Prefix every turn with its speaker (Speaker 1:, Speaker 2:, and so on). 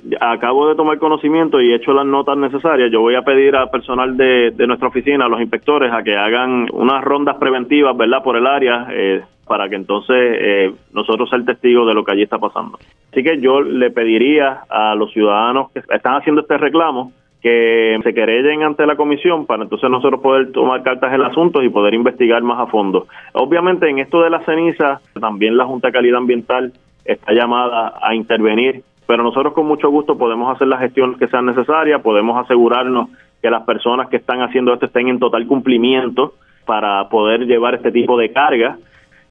Speaker 1: acabo de tomar conocimiento y he hecho las notas necesarias. Yo voy a pedir al personal de nuestra oficina, a los inspectores, a que hagan unas rondas preventivas, ¿verdad?, por el área, para que entonces nosotros ser testigos de lo que allí está pasando. Así que yo le pediría a los ciudadanos que están haciendo este reclamo que se querellen ante la comisión para entonces nosotros poder tomar cartas en el asunto y poder investigar más a fondo. Obviamente en esto de la ceniza, también la Junta de Calidad Ambiental está llamada a intervenir, pero nosotros con mucho gusto podemos hacer la gestión que sea necesaria, podemos asegurarnos que las personas que están haciendo esto estén en total cumplimiento para poder llevar este tipo de carga.